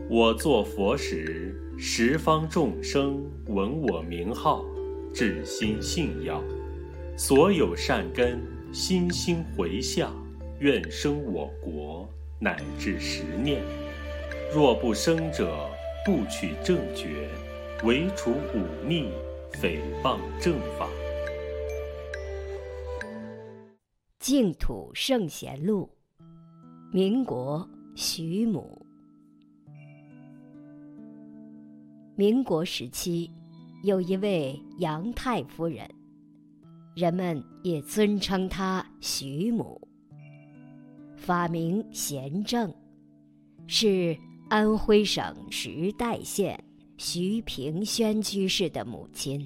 我作佛时，十方众生闻我名号，至心信要，所有善根心心回向，愿生我国，乃至10念。若不生者，不取正觉，唯除忤逆，诽谤正法。 净土圣贤录，民国徐母。民国时期，有一位杨太夫人，人们也尊称她徐母，法名贤正，是安徽省时代县徐平轩居士的母亲。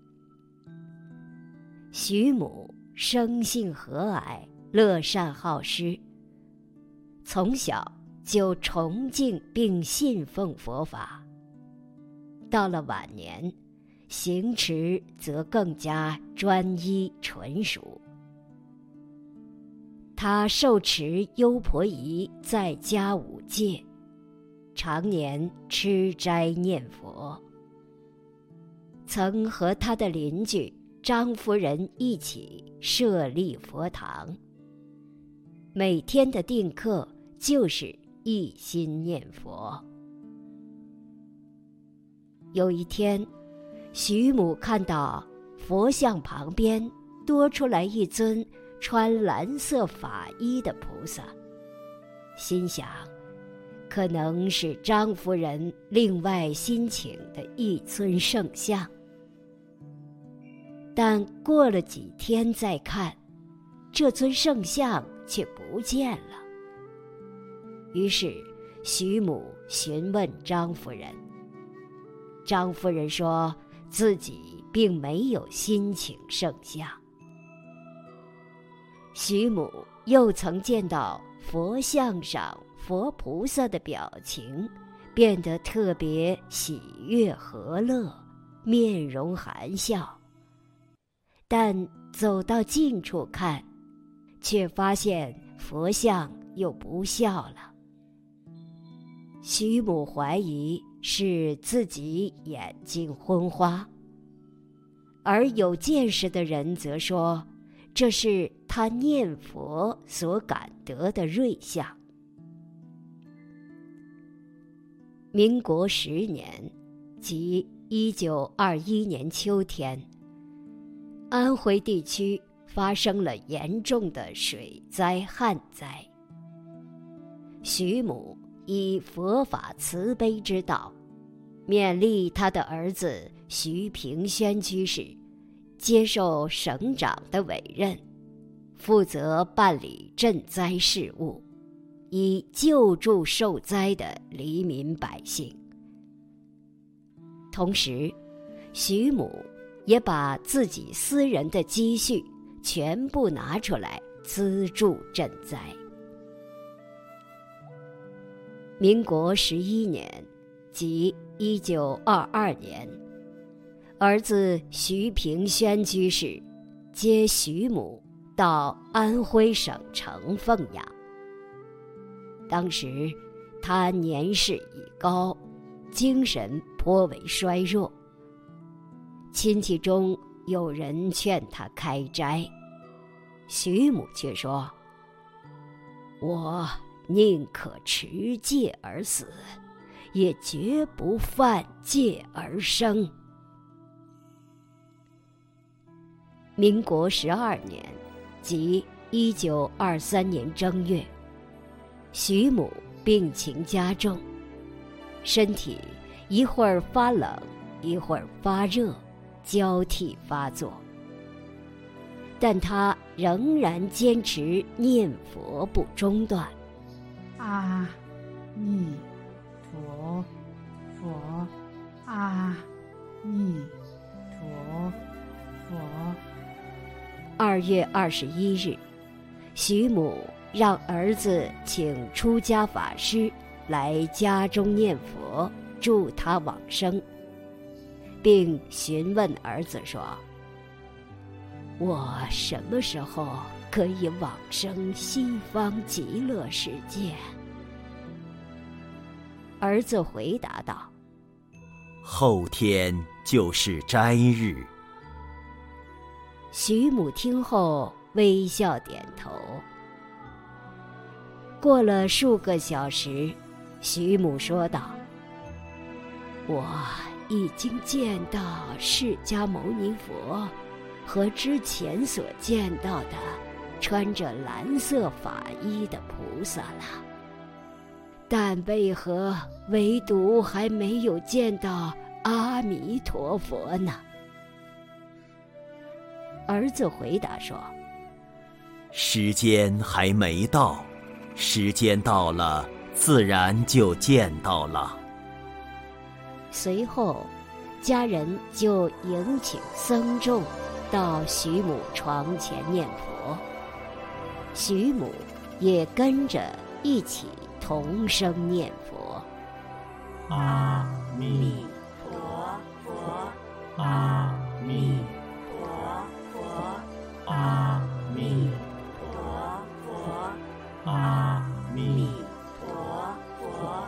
徐母生性和蔼，乐善好施，从小就崇敬并信奉佛法。到了晚年，行持则更加专一纯熟。他受持优婆夷在家5戒，常年吃斋念佛。曾和他的邻居张夫人一起设立佛堂，每天的定课就是一心念佛。有一天，徐母看到佛像旁边多出来一尊穿蓝色法衣的菩萨，心想可能是张夫人另外新请的一尊圣像。但过了几天再看，这尊圣像却不见了。于是徐母询问张夫人，张夫人说自己并没有新请圣像。徐母又曾见到佛像上佛菩萨的表情变得特别喜悦和乐，面容含笑，但走到近处看，却发现佛像又不笑了。徐母怀疑是自己眼睛昏花，而有见识的人则说这是他念佛所感得的瑞相。民国10年，即1921年秋天，安徽地区发生了严重的水灾旱灾。徐母以佛法慈悲之道，勉励他的儿子徐平轩居士接受省长的委任，负责办理赈灾事务，以救助受灾的黎民百姓。同时，徐母也把自己私人的积蓄全部拿出来资助赈灾。民国11年，即1922年，儿子徐平轩居士接徐母到安徽省城奉养。当时他年事已高，精神颇为衰弱。亲戚中有人劝他开斋，徐母却说：我宁可持戒而死，也绝不犯戒而生。民国12年，即1923年正月，徐母病情加重，身体一会儿发冷，一会儿发热，交替发作。但他仍然坚持念佛不中断。 阿弥陀佛，阿弥陀佛。 2月21日，徐母让儿子请出家法师来家中念佛，助他往生，并询问儿子说：我什么时候可以往生西方极乐世界？ 儿子回答道： 后天就是斋日。 徐母听后微笑点头。过了数个小时，徐母说道：我已经见到释迦牟尼佛和之前所见到的穿着蓝色法衣的菩萨了，但为何唯独还没有见到阿弥陀佛呢？儿子回答说： 时间还没到，时间到了，自然就见到了。 随后，家人就迎请僧众到徐母床前念佛，徐母也跟着一起同声念佛： 阿弥陀佛，阿弥陀佛，阿弥陀佛，阿弥陀佛。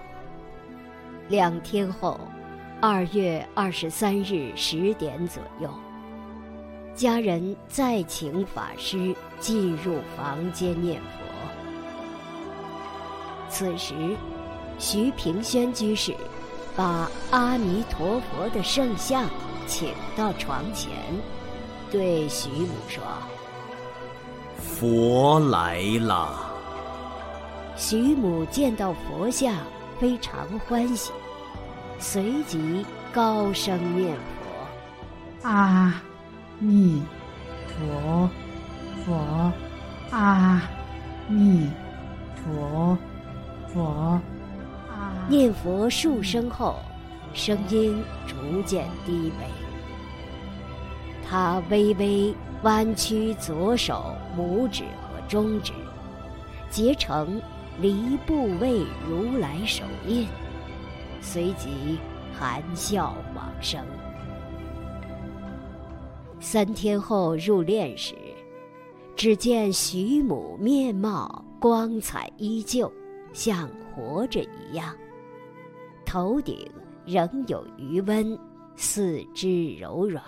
2天后，2月23日10点左右，家人再请法师进入房间念佛。此时，徐平轩居士把阿弥陀佛的圣像请到床前，对徐母说： 佛来了。 徐母见到佛像非常欢喜，随即高声念佛： 阿弥陀佛，阿弥陀佛。 念佛数声后，声音逐渐低微。他微微弯曲左手拇指和中指，结成离部位如来手印，随即含笑往生。3天后入殓时，只见徐母面貌光彩依旧，像活着一样，头顶仍有余温，四肢柔软。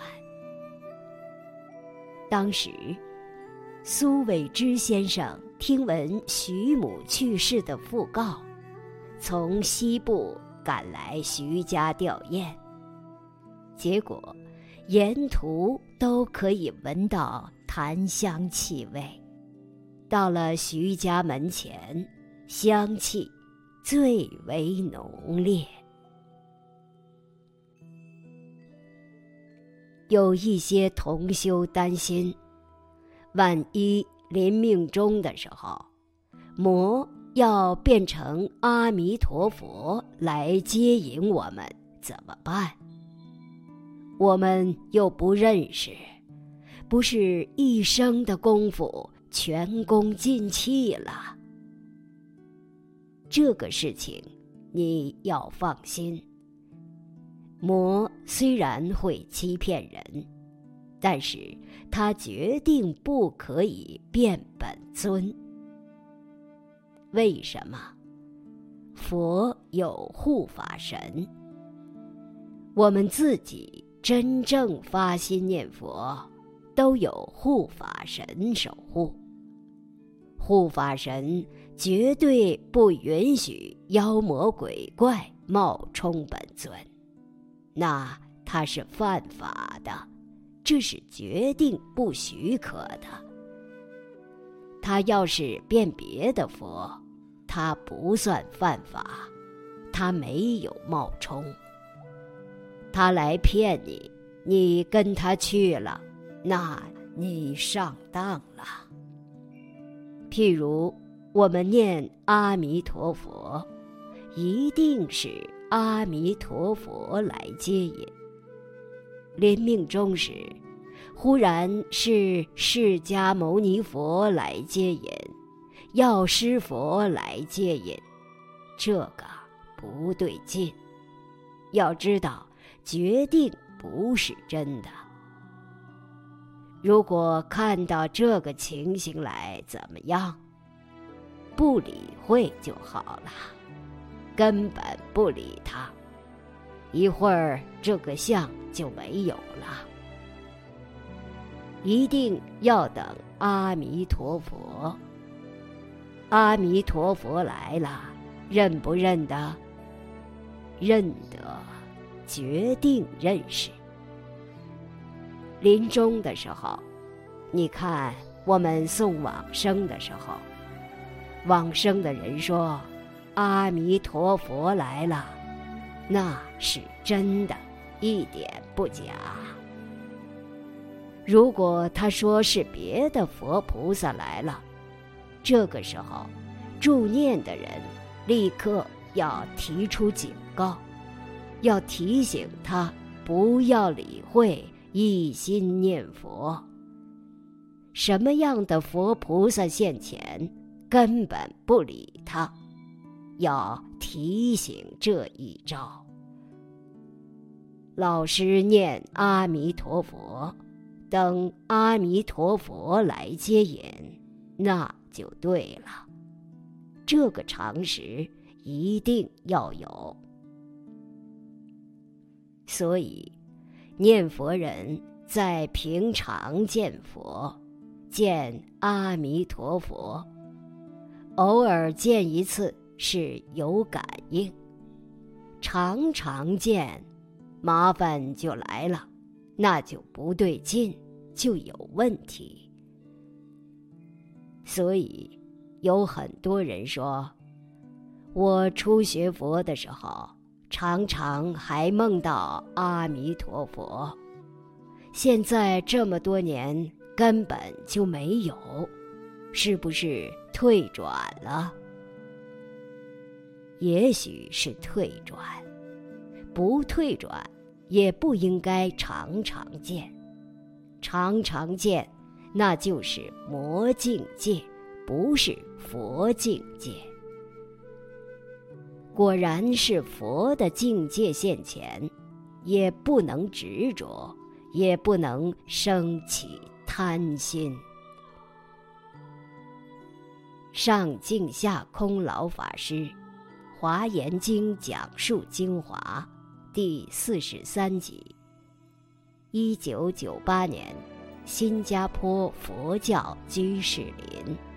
当时，苏伟之先生听闻徐母去世的讣告，从西部赶来徐家吊唁，结果沿途都可以闻到檀香气味。到了徐家门前，香气最为浓烈。有一些同修担心，万一临命终的时候，魔要变成阿弥陀佛来接引我们怎么办？我们又不认识，不是一生的功夫全功尽弃了。这个事情你要放心，魔虽然会欺骗人，但是他决定不可以变本尊。为什么？佛有护法神，我们自己真正发心念佛，都有护法神守护。护法神绝对不允许妖魔鬼怪冒充本尊，那他是犯法的，这是决定不许可的。他要是变别的佛，他不算犯法，他没有冒充。他来骗你，你跟他去了，那你上当了。譬如我们念阿弥陀佛，一定是阿弥陀佛来接引。临命终时，忽然是释迦牟尼佛来接引，药师佛来接引，这个不对劲。要知道，决定不是真的。如果看到这个情形来，怎么样？不理会就好了。 根本不理他，一会儿这个相就没有了。一定要等阿弥陀佛。阿弥陀佛来了，认不认得？认得，决定认识。临终的时候，你看我们送往生的时候，往生的人说阿弥陀佛来了，那是真的，一点不假。如果他说是别的佛菩萨来了，这个时候助念的人立刻要提出警告，要提醒他不要理会，一心念佛。什么样的佛菩萨现前，根本不理他，要提醒这一招。老实念阿弥陀佛，等阿弥陀佛来接引，那就对了。这个常识一定要有。所以念佛人在平常见佛，见阿弥陀佛，偶尔见一次是有感应，常常见，麻烦就来了，那就不对劲，就有问题。所以有很多人说，我初学佛的时候，常常还梦到阿弥陀佛，现在这么多年根本就没有，是不是退转了？也许是退转，不退转也不应该常常见，常常见那就是魔境界，不是佛境界。果然是佛的境界现前，也不能执着，也不能生起贪心。上净下空老法师华严经讲述精华第43集，1998年新加坡佛教居士林。